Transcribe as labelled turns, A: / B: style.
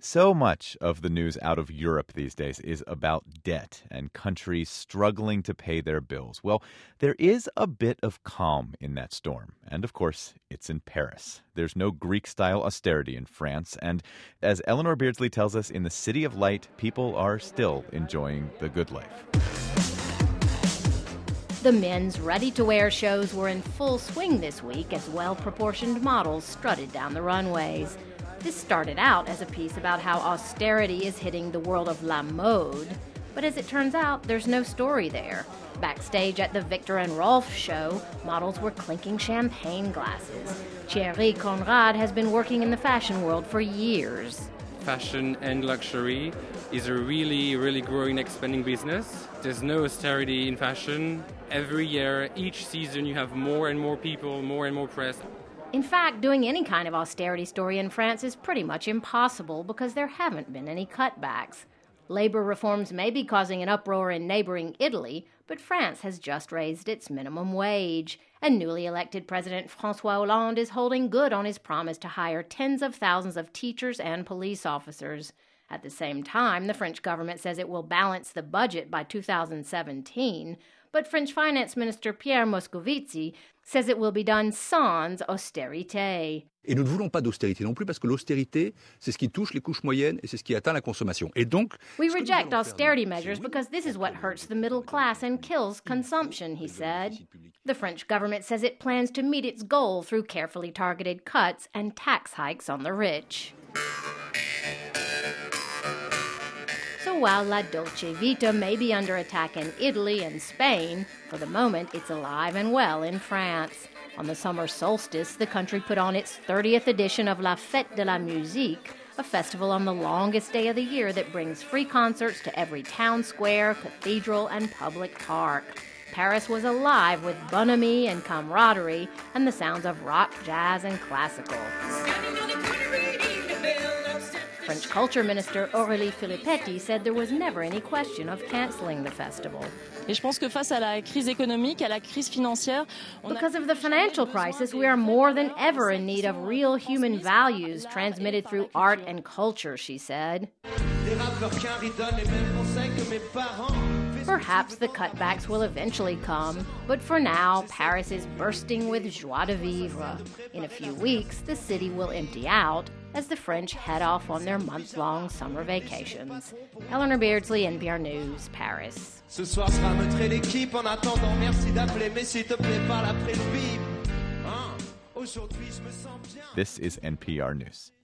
A: So much of the news out of Europe these days is about debt and countries struggling to pay their bills. Well, there is a bit of calm in that storm. And of course, it's in Paris. There's no Greek-style austerity in France. And as Eleanor Beardsley tells us, in the City of Light, people are still enjoying the good life.
B: The men's ready-to-wear shows were in full swing this week as well-proportioned models strutted down the runways. This started out as a piece about how austerity is hitting the world of la mode, but as it turns out, there's no story there. Backstage at the Victor and Rolf show, models were clinking champagne glasses. Thierry Conrad has been working in the fashion world for years.
C: Fashion and luxury is a really growing, expanding business. There's no austerity in fashion. Every year, each season, you have more and more people, more and more press.
B: In fact, doing any kind of austerity story in France is pretty much impossible because there haven't been any cutbacks. Labor reforms may be causing an uproar in neighboring Italy, but France has just raised its minimum wage. And newly elected President François Hollande is holding good on his promise to hire tens of thousands of teachers and police officers. At the same time, the French government says it will balance the budget by 2017, but French Finance Minister Pierre Moscovici says it will be done sans austérité.
D: Et nous ne voulons pas d'austérité non plus parce que l'austérité, c'est ce qui touche les couches moyennes et c'est ce qui atteint la consommation. Et donc,
B: we reject austerity measures because this is what hurts the middle class and kills consumption, he said. The French government says it plans to meet its goal through carefully targeted cuts and tax hikes on the rich. So while La Dolce Vita may be under attack in Italy and Spain, for the moment it's alive and well in France. On the summer solstice, the country put on its 30th edition of La Fête de la Musique, a festival on the longest day of the year that brings free concerts to every town square, cathedral, and public park. Paris was alive with bonhomie and camaraderie and the sounds of rock, jazz, and classical. French Culture Minister Aurélie Filippetti said there was never any question of cancelling the festival.
E: Et je pense que face à la crise économique, à la crise financière,
B: because of the financial crisis, we are more than ever in need of real human values transmitted through art and culture, she said. Perhaps the cutbacks will eventually come, but for now, Paris is bursting with joie de vivre. In a few weeks, the city will empty out as the French head off on their month-long summer vacations. Eleanor Beardsley, NPR News, Paris.
F: Ce soir sera notre l'équipe. En attendant, merci d'appeler, mais s'il te plaît, parle après le bip. Aujourd'hui, je me sens bien.
A: This is NPR News.